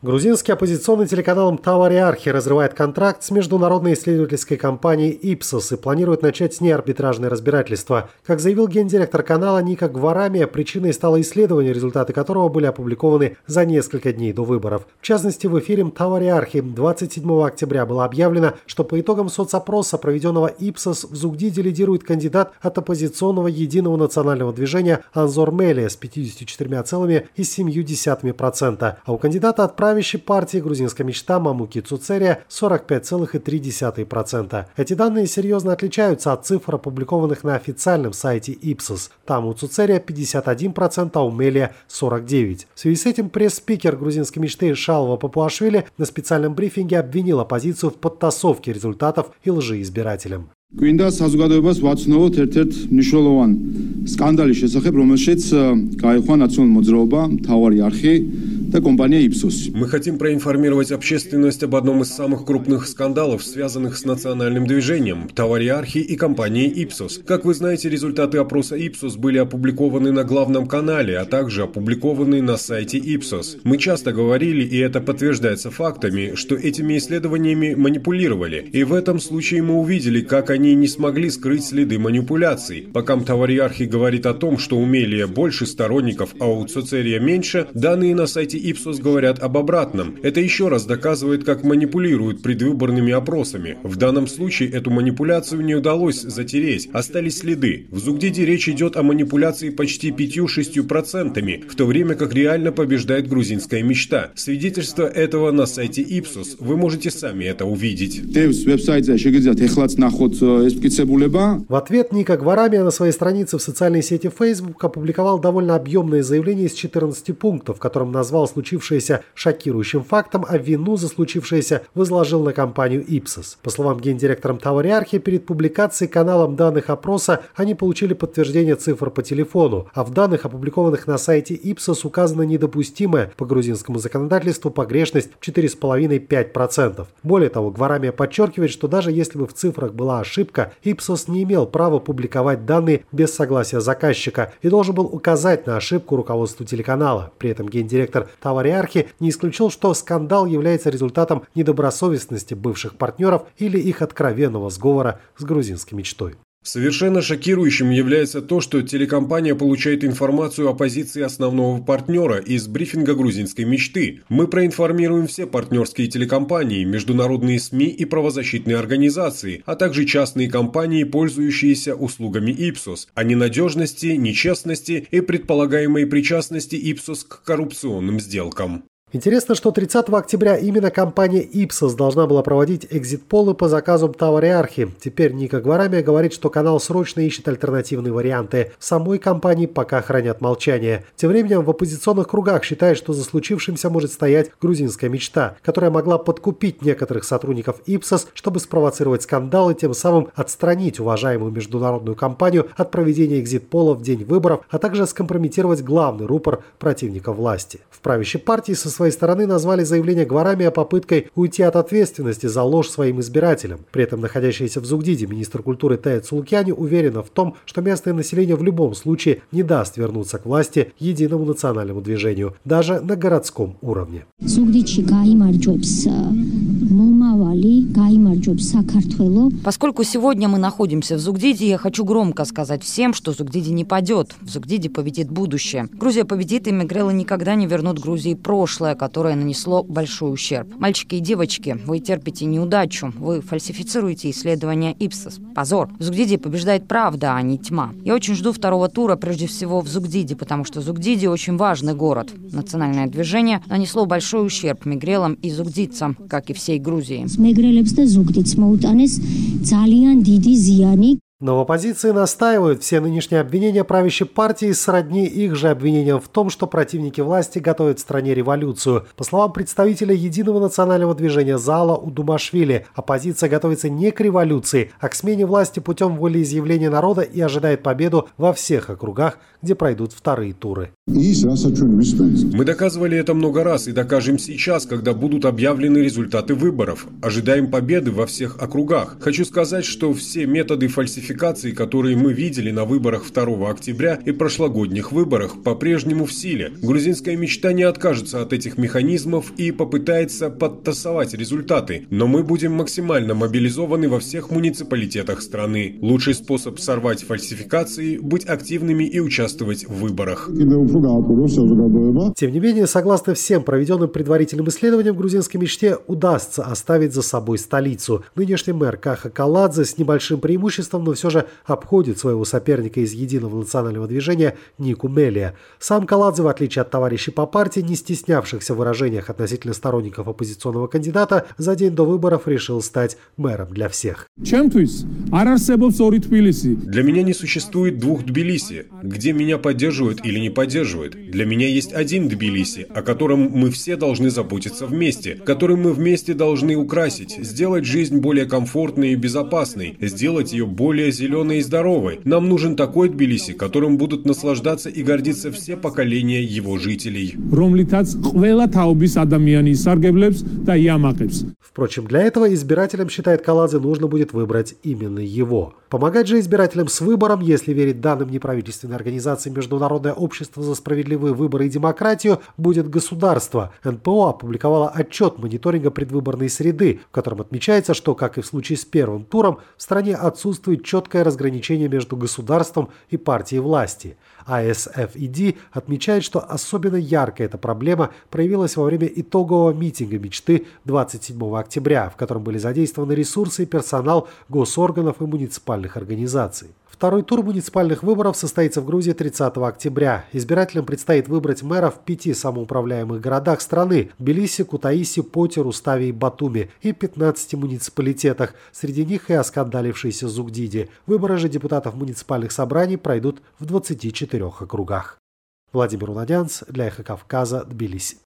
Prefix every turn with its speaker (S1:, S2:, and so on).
S1: Грузинский оппозиционный телеканал «Тавариархи» разрывает контракт с международной исследовательской компанией «Ипсос» и планирует начать с ней арбитражное разбирательство. Как заявил гендиректор канала Ника Гварамия, причиной стало исследование, результаты которого были опубликованы за несколько дней до выборов. В частности, в эфире «Тавариархи» 27 октября было объявлено, что по итогам соцопроса, проведенного «Ипсос», в Зугдиде лидирует кандидат от оппозиционного Единого национального движения Анзор Мелия с 54,7%, а у кандидата от правящей партии «Грузинская мечта» Мамуки Цуцерия 45,3%. Эти данные серьезно отличаются от цифр, опубликованных на официальном сайте Ипсос. Там у Цуцерия 51%, а у Мелия 49%. В связи с этим пресс-спикер «Грузинской мечты» Шалва Папуашвили на специальном брифинге обвинил оппозицию в подтасовке результатов и лжи избирателям.
S2: Გვინდა საზოგადოებას ვაცნოვოთ ერთ-ერთ მნიშვნელოვან სკანდალის შესახებ, რომელშიც გაიხვა ნაციონალური მოძრაობა, მთავარი არხი და компания Ipsos.
S3: Мы хотим проинформировать общественность об одном из самых крупных скандалов, связанных с национальным движением, Тавариархи и компанией Ipsos. Как вы знаете, результаты опроса Ipsos были опубликованы на главном канале, а также опубликованы на сайте Ipsos. Мы часто говорили, и это подтверждается фактами, что этими исследованиями манипулировали. И в этом случае мы увидели, как они не смогли скрыть следы манипуляций. Пока Тавариархи говорит о том, что у Мелия больше сторонников, а у Цуцерия меньше, данные на сайте Ipsos говорят об обратном. Это еще раз доказывает, как манипулируют предвыборными опросами. В данном случае эту манипуляцию не удалось затереть, остались следы. В Зугдиде речь идет о манипуляции почти 5-6%, в то время как реально побеждает грузинская мечта. Свидетельство этого на сайте Ipsos. Вы можете сами это увидеть.
S1: В ответ Ника Гварамия на своей странице в социальной сети Facebook опубликовал довольно объемное заявление из 14 пунктов, в котором назвал случившееся шокирующим фактом, а вину за случившееся возложил на компанию Ipsos. По словам гендиректора Тавариархи, перед публикацией каналом данных опроса они получили подтверждение цифр по телефону, а в данных, опубликованных на сайте Ipsos, указана недопустимая по грузинскому законодательству погрешность 4,5-5%. Более того, Гварамия подчеркивает, что даже если бы в цифрах была ошибка, Ipsos не имел права публиковать данные без согласия заказчика и должен был указать на ошибку руководству телеканала. При этом гендиректор Тавариархи не исключил, что скандал является результатом недобросовестности бывших партнеров или их откровенного сговора с грузинской мечтой.
S3: Совершенно шокирующим является то, что телекомпания получает информацию о позиции основного партнера из брифинга грузинской мечты. Мы проинформируем все партнерские телекомпании, международные СМИ и правозащитные организации, а также частные компании, пользующиеся услугами Ipsos, о ненадежности, нечестности и предполагаемой причастности Ipsos к коррупционным сделкам.
S1: Интересно, что 30 октября именно компания Ipsos должна была проводить экзит-полы по заказу Тавариархи. Теперь Ника Гварамия говорит, что канал срочно ищет альтернативные варианты. В самой компании пока хранят молчание. Тем временем в оппозиционных кругах считают, что за случившимся может стоять грузинская мечта, которая могла подкупить некоторых сотрудников Ipsos, чтобы спровоцировать скандал и тем самым отстранить уважаемую международную компанию от проведения экзит-полов в день выборов, а также скомпрометировать главный рупор противника власти. В правящей партии со своей стороны назвали заявление Гварамия попыткой уйти от ответственности за ложь своим избирателям. При этом находящаяся в Зугдиде министр культуры Тая Цулукяни уверена в том, что местное население в любом случае не даст вернуться к власти Единому национальному движению, даже на городском уровне.
S4: Поскольку сегодня мы находимся в Зугдиде, я хочу громко сказать всем, что Зугдиде не падет. В Зугдиде победит будущее. Грузия победит, и мигрелы никогда не вернут Грузии прошлое, которое нанесло большой ущерб. Мальчики и девочки, вы терпите неудачу. Вы фальсифицируете исследования Ipsos. Позор. В Зугдиде побеждает правда, а не тьма. Я очень жду второго тура, прежде всего в Зугдиде, потому что Зугдиде очень важный город. Национальное движение нанесло большой ущерб мигрелам и зугдидцам, как и всей Грузии.
S1: Но в оппозиции настаивают, все нынешние обвинения правящей партии сродни их же обвинениям в том, что противники власти готовят в стране революцию. По словам представителя Единого национального движения Зала Удумашвили, оппозиция готовится не к революции, а к смене власти путем волеизъявления народа и ожидает победу во всех округах, где пройдут вторые туры.
S3: Мы доказывали это много раз и докажем сейчас, когда будут объявлены результаты выборов. Ожидаем победы во всех округах. Хочу сказать, что все методы фальсификации фальсификации, которые мы видели на выборах 2 октября и прошлогодних выборах, по-прежнему в силе. Грузинская мечта не откажется от этих механизмов и попытается подтасовать результаты, но мы будем максимально мобилизованы во всех муниципалитетах страны. Лучший способ сорвать фальсификации – быть активными и участвовать в выборах.
S1: Тем не менее, согласно всем проведенным предварительным исследованиям, грузинской мечте удастся оставить за собой столицу. Нынешний мэр Каха Каладзе с небольшим преимуществом, но все же обходит своего соперника из Единого национального движения Нику Мелия. Сам Каладзе, в отличие от товарищей по партии, не стеснявшихся в выражениях относительно сторонников оппозиционного кандидата, за день до выборов решил стать мэром для всех.
S3: Для меня не существует 2 Тбилиси, где меня поддерживают или не поддерживают. Для меня есть один Тбилиси, о котором мы все должны заботиться вместе, который мы вместе должны украсить, сделать жизнь более комфортной и безопасной, сделать ее более зеленой и здоровой. Нам нужен такой Тбилиси, которым будут наслаждаться и гордиться все поколения его жителей.
S1: Впрочем, для этого избирателям, считает Каладзе, нужно будет выбрать именно его. Помогать же избирателям с выбором, если верить данным неправительственной организации Международное общество за справедливые выборы и демократию, будет государство. НПО опубликовало отчет мониторинга предвыборной среды, в котором отмечается, что, как и в случае с первым туром, в стране отсутствует четкое разграничение между государством и партией власти. АСФИД отмечает, что особенно ярко эта проблема проявилась во время итогового митинга мечты 27 октября, в котором были задействованы ресурсы и персонал госорганов и муниципальных организаций. Второй тур муниципальных выборов состоится в Грузии 30 октября. Избирателям предстоит выбрать мэра в 5 самоуправляемых городах страны – Тбилиси, Кутаиси, Поти, Рустави и Батуми и 15 муниципалитетах, среди них и оскандалившиеся Зугдиди. Выборы же депутатов муниципальных собраний пройдут в 24 округах. Владимир Унадянц для Эхо Кавказа, Тбилиси.